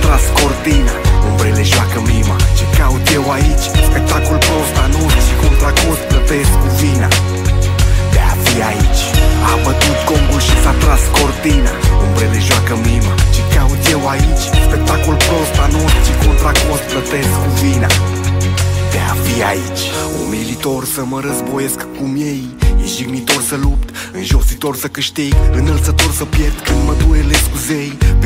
tras cortina, umbrele joacă mima. Ce caut eu aici? Spectacol prost, anunț și contra cost plătesc cu vina de a fi aici. A bătut gongul și s-a tras cortina, umbrele joacă mima. Ce caut eu aici? Spectacol prost, anunț și contra cost plătesc cu vina de a fi aici. Umilitor să mă războiesc cum ei, e jignitor să lupt, înjositor să câștig, înălțător să pierd când mă duelesc cu zei. Pe